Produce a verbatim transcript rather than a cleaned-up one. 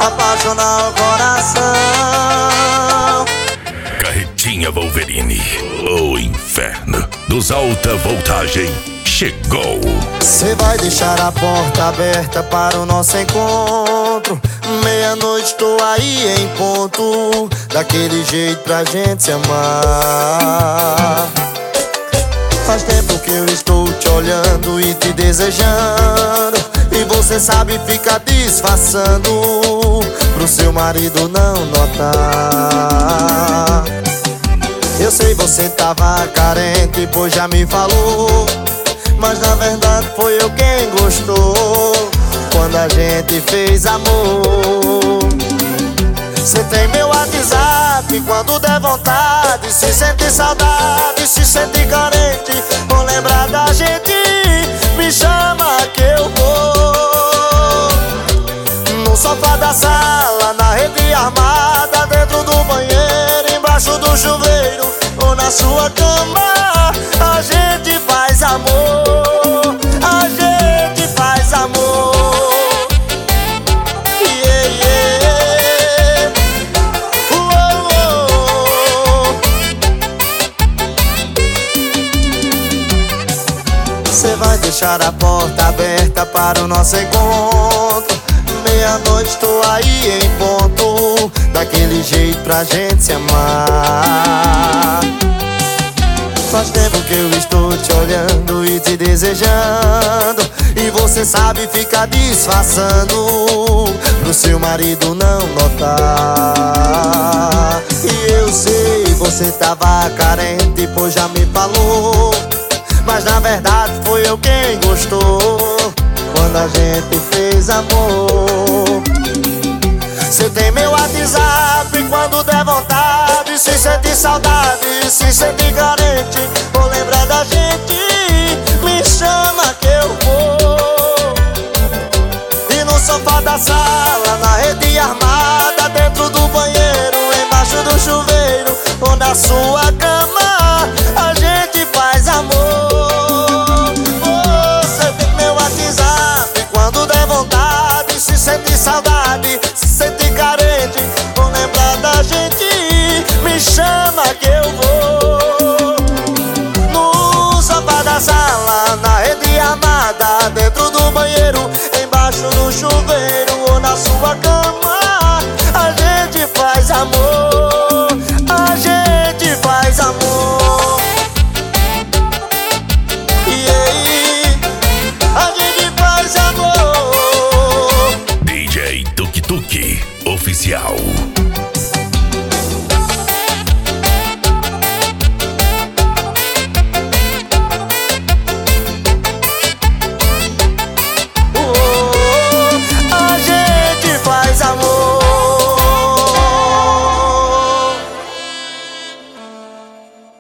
apaixonar o coração. Carretinha Wolverine, o inferno dos alta voltagem chegou. Cê vai deixar a porta aberta para o nosso encontro. Meia-noite tô aí em ponto, daquele jeito pra gente se amar. Faz tempo que eu estou te olhando e te desejando, e você sabe ficar disfarçando pro seu marido não notar. Eu sei você tava carente, pois já me falou, mas na verdade foi eu quem gostou quando a gente fez amor. Cê tem meu WhatsApp, quando der vontade, se sentir saudade, se sentir carente, ou lembrar da gente, me chama que eu vou. No sofá da sala, na rede armada, dentro do banheiro, embaixo do chuveiro, ou na sua cama, a gente faz amor, a gente faz amor. Yeah, yeah. Uou, uou. Cê vai deixar a porta aberta para o nosso encontro. Meia-noite tô aí em ponto, daquele jeito pra gente se amar. Faz tempo que eu estou te olhando e te desejando, e você sabe ficar disfarçando pro seu marido não notar. E eu sei, você tava carente, pois já me falou, mas na verdade foi eu quem gostou quando a gente fez amor. Cê tem meu WhatsApp, quando der vontade, se sentir saudade, se sentir carente, ou lembrar da gente, me chama que eu vou. E no sofá da sala, na rede armada, dentro do banheiro, embaixo do chuveiro, ou na sua cama, a gente faz amor. Você tem meu WhatsApp, quando der vontade, se sentir saudade, se sentir carente, ou lembrar da gente, me chama que eu vou. No sofá da sala, na rede armada, dentro do banheiro, embaixo do chuveiro, ou na sua cama, a gente faz amor, a gente faz amor. Yeah, a gente faz amor. D J Tuk Tuk Oficial.